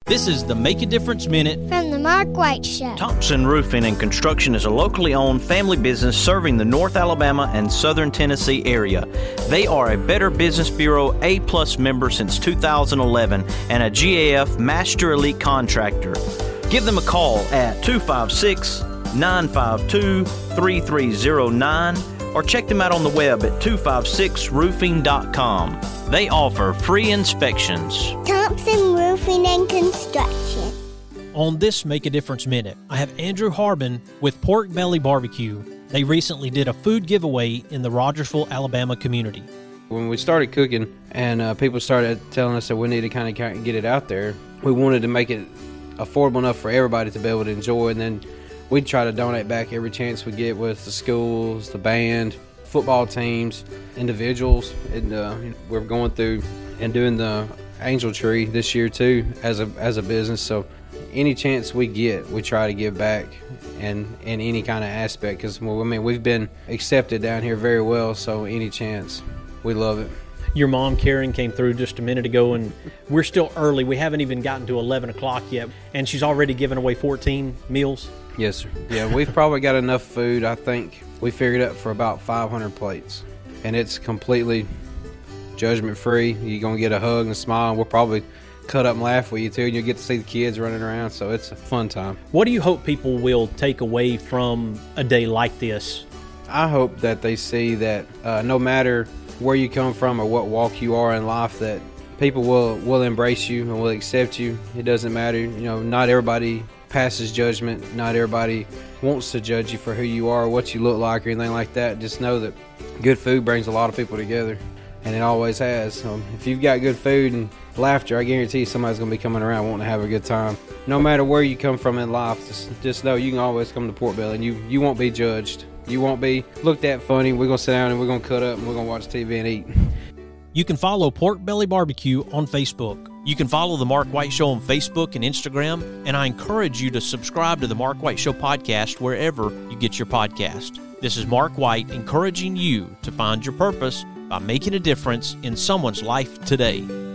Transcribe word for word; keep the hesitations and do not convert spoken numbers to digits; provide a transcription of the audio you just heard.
This is the Make a Difference Minute from the Mark White Show. Thompson Roofing and Construction is a locally owned family business serving the North Alabama and Southern Tennessee area. They are a Better Business Bureau A-plus member since two thousand eleven and a G A F Master Elite Contractor. Give them a call at two five six, nine five two, three three zero nine or check them out on the web at two five six roofing dot com. They offer free inspections. Thompson Roofing and Construction. On this Make a Difference Minute, I have Andrew Harbin with Pork Belly Barbecue. They recently did a food giveaway in the Rogersville, Alabama community. When we started cooking and uh, people started telling us that we need to kind of get it out there, we wanted to make it affordable enough for everybody to be able to enjoy, and then we'd try to donate back every chance we get with the schools, the band, football teams, individuals, and uh, we're going through and doing the Angel Tree this year too as a as a business. So any chance we get, we try to give back and in any kind of aspect, because well, I mean we've been accepted down here very well. So any chance, we love it. Your mom, Karen, came through just a minute ago, and we're still early. We haven't even gotten to eleven o'clock yet, and she's already given away fourteen meals. Yes, sir. Yeah, we've probably got enough food. I think we figured up for about five hundred plates, and it's completely judgment-free. You're going to get a hug and a smile, and we'll probably cut up and laugh with you, too, and you'll get to see the kids running around, so it's a fun time. What do you hope people will take away from a day like this? I hope that they see that uh, no matter where you come from or what walk you are in life, that people will, will embrace you and will accept you. It doesn't matter. You know, not everybody passes judgment. Not everybody wants to judge you for who you are or what you look like or anything like that. Just know that good food brings a lot of people together, and it always has. So if you've got good food and laughter, I guarantee somebody's going to be coming around wanting to have a good time. No matter where you come from in life, just, just know you can always come to Pork Belly, and you, you won't be judged. You won't be looked at funny. We're going to sit down and we're going to cut up and we're going to watch T V and eat. You can follow Pork Belly Barbecue on Facebook. You can follow The Mark White Show on Facebook and Instagram, and I encourage you to subscribe to The Mark White Show podcast wherever you get your podcast. This is Mark White encouraging you to find your purpose by making a difference in someone's life today.